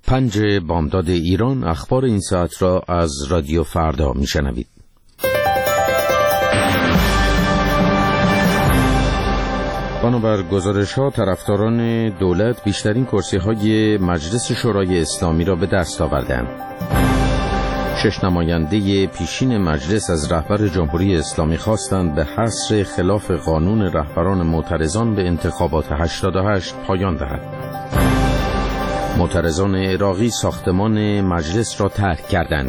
5 بامداد ایران، اخبار این ساعت را از رادیو فردا میشنوید. بنابر گزارش‌ها طرفداران دولت بیشترین کرسی‌های مجلس شورای اسلامی را به دست آوردند. 6 نماینده پیشین مجلس از رهبر جمهوری اسلامی خواستند به حصر خلاف قانون رهبران معترضان به انتخابات 88 پایان دهد. معترضان عراقی ساختمان مجلس را ترک کردند.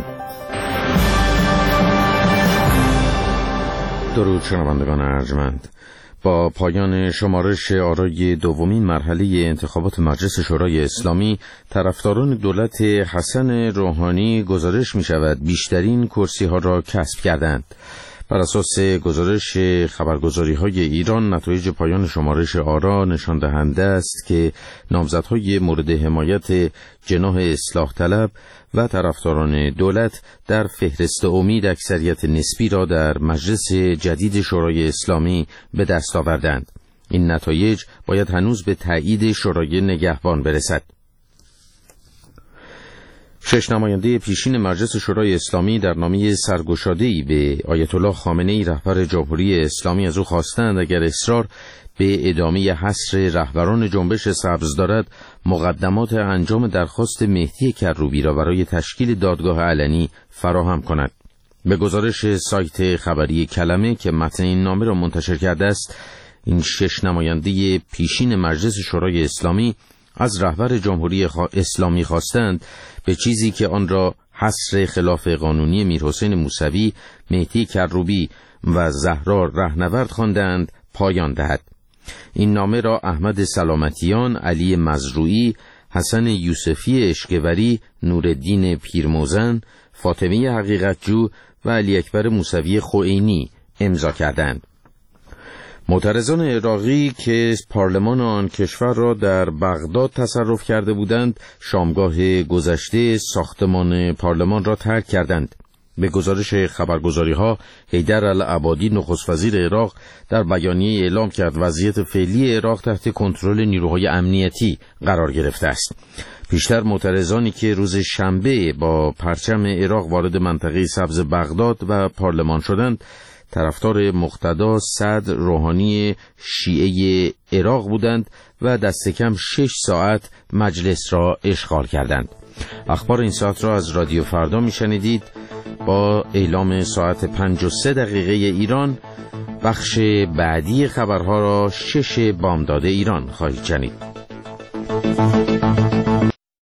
درود شنوندگان ارجمند. با پایان شمارش آرای دومین مرحله انتخابات مجلس شورای اسلامی، طرفداران دولت حسن روحانی گزارش می شود بیشترین کرسی ها را کسب کردند. بر اساس گزارش خبرگزاری های ایران، نتایج پایان شمارش آرا نشان دهنده است که نامزدهای مورد حمایت جناح اصلاح طلب و طرفداران دولت در فهرست امید اکثریت نسبی را در مجلس جدید شورای اسلامی به دست آوردند. این نتایج باید هنوز به تایید شورای نگهبان برسد. 6 نماینده پیشین مجلس شورای اسلامی در نامه سرگشاده‌ای به آیت الله خامنه‌ای رهبر جمهوری اسلامی از او خواستند اگر اصرار به ادامه حصر رهبران جنبش سبز دارد، مقدمات انجام درخواست مهدی کروبی را برای تشکیل دادگاه علنی فراهم کند. به گزارش سایت خبری کلمه که متن این نامه را منتشر کرده است، این 6 نماینده پیشین مجلس شورای اسلامی از رهبر جمهوری اسلامی خواستند به چیزی که آن را حصر خلاف قانونی میرحسین موسوی، مهدی کروبی و زهرا رهنورد خواندند پایان دهد. این نامه را احمد سلامتیان، علی مزروعی، حسن یوسفی اشکوری، نورالدین پیرموزن، فاطمه حقیقتجو و علی اکبر موسوی خوئینی امضا کردند. معترضان عراقی که پارلمان آن کشور را در بغداد تصرف کرده بودند، شامگاه گذشته ساختمان پارلمان را ترک کردند. به گزارش خبرگزاری‌ها، حیدر العبادی نخست وزیر عراق در بیانیه اعلام کرد وضعیت فعلی عراق تحت کنترل نیروهای امنیتی قرار گرفته است. پیشتر معترضانی که روز شنبه با پرچم عراق وارد منطقه سبز بغداد و پارلمان شدند، طرفدار مقتدا صدر روحانی شیعه عراق بودند و دست کم 6 ساعت مجلس را اشغال کردند. اخبار این ساعت را از رادیو فردا میشنیدید. با اعلام ساعت 5:03 ایران، بخش بعدی خبرها را 6 بامداد ایران خواهید شنید.